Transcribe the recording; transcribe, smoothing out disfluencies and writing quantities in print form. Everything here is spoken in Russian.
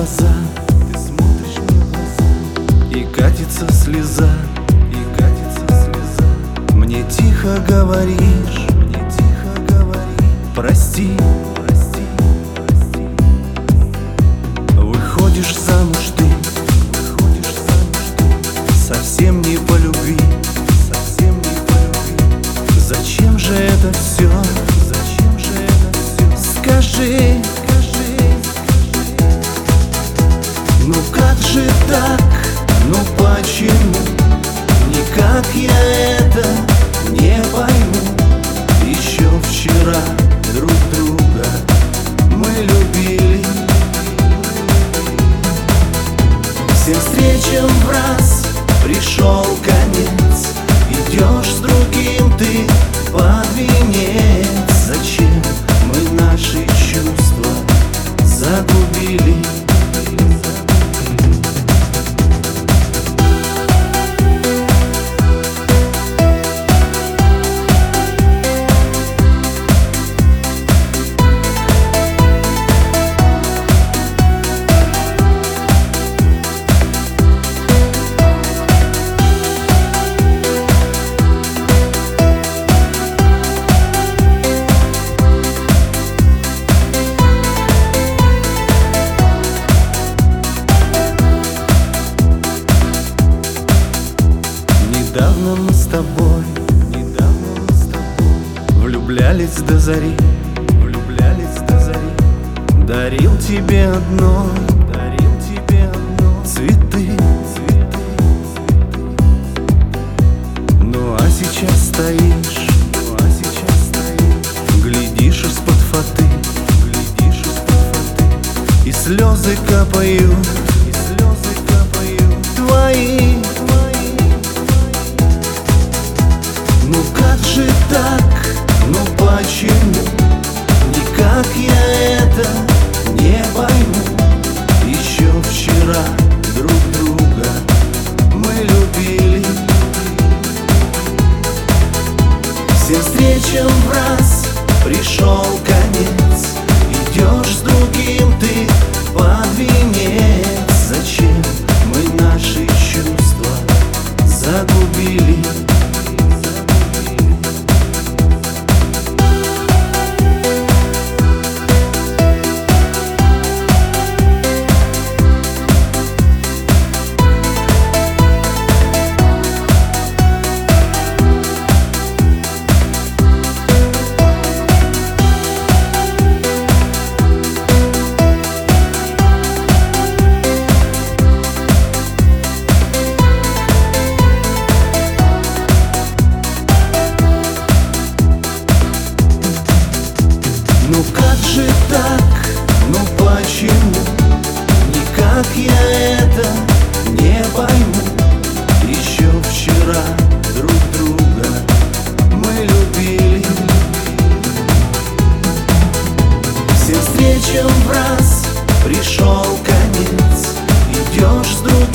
глаза, ты смотришь мне в глаза, и катится слеза, и катится слеза. Мне тихо говоришь, прости, прости, прости. Выходишь замуж ты, совсем не по любви, совсем не по любви. Зачем же это все? Зачем же это все? Скажи, скажи, ну как же так? Ну почему? Никак я это не пойму. Еще вчера друг друга мы любили. Всем встречам в раз пришел конец. Идешь с другим ты под венец. Зачем мы наши чувства загубили? Недавно мы с тобой влюблялись до зари, влюблялись до зари. Дарил тебе одно, цветы, цветы. Ну а сейчас стоишь, глядишь из-под фаты, и слезы капают, твои. Ну как же так? Ну почему? Никак я это не пойму. Еще вчера друг друга мы любили. Всем встречам в раз пришел конец. Идешь с другим ты под венец. Зачем мы наши чувства загубили? Ну как же так? Ну почему? Никак я это не пойму. Еще вчера друг друга мы любили. Всем встречам в раз пришел конец. Идешь с другим